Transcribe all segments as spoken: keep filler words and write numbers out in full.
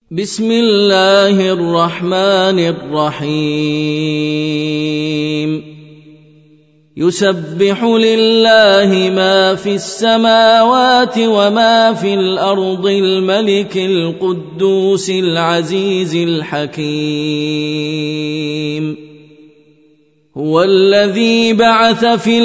بسم الله الرحمن الرحيم يسبح لله ما في السماوات وما في الأرض الملك القدوس العزيز الحكيم هو الذي بعث في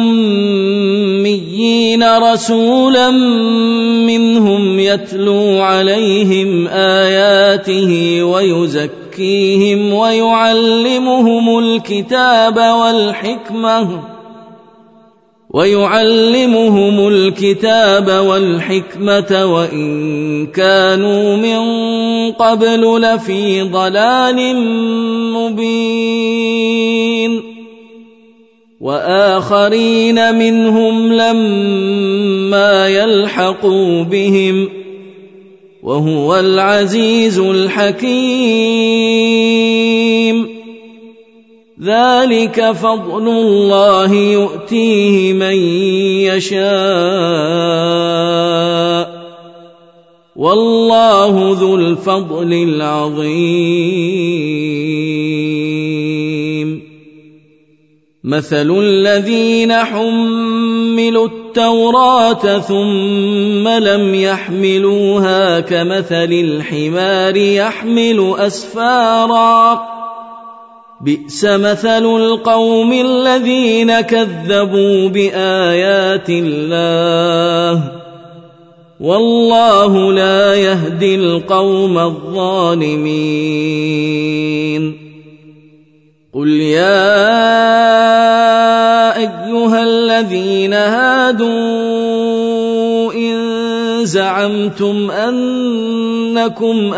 الأميين رسولا منهم يتلو عليهم آياته ويزكيهم ويعلمهم الكتاب والحكمة ويعلمهم الكتاب والحكمة وإن كانوا من قبل لفي ضلال مبين وآخرين منهم لما يلحقوا بهم وهو العزيز الحكيم ذلك فضل الله يؤتيه من يشاء والله ذو الفضل العظيم مثل الذين حملوا التوراة ثم لم يحملوها كمثل الحمار يحمل أسفارا بئس مثل القوم الذين كذبوا بآيات الله والله لا يهدي القوم الظالمين قل يا أيها الذين هادوا إن زعمتم أنكم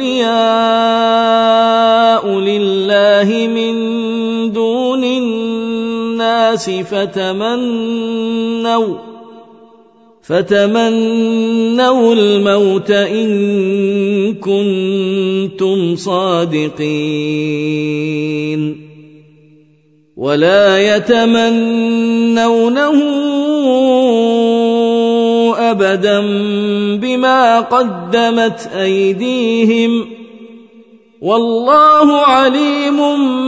أولياء لله من دون الناس فتمنوا فتمنوا الموت إن كنتم صادقين ولا يتمنونه أبدا بما قدمت أيديهم والله عليم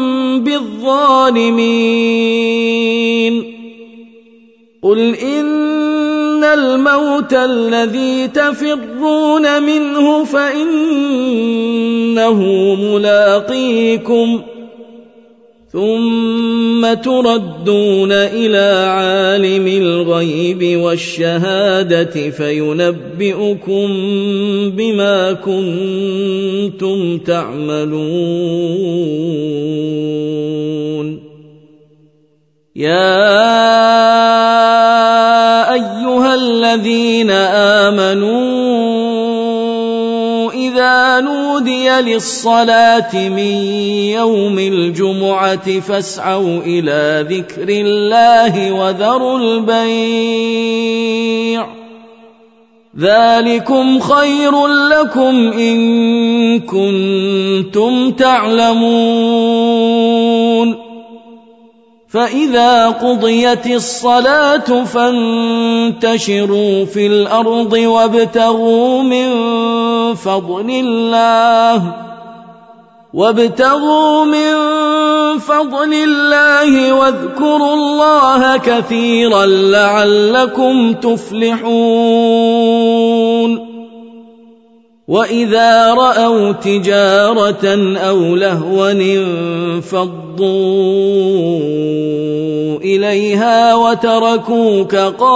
بالظالمين قل إن الموت الذي تفرون منه فإنه ملاقيكم ثم تردون إلى عالم الغيب والشهادة فينبئكم بما كنتم تعملون يا أيها الذين آمنوا إذا نودي للصلاة من يوم الجمعة فاسعوا إلى ذكر الله وذروا البيع ذلكم خير لكم إن كنتم تعلمون فإذا قضيت الصلاة فانتشروا في الأرض وابتغوا من فضل الله وابتغوا من فضل الله واذكروا الله كثيرا لعلكم تفلحون وإذا رأوا تجارة أو لهوا انفضوا إليها وتركوك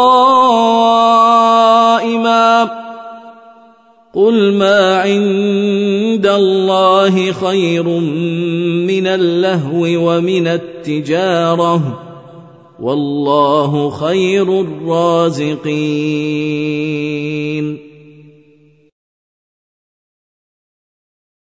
قائما قل ما عند الله خير من اللهو ومن التجارة والله خير الرازقين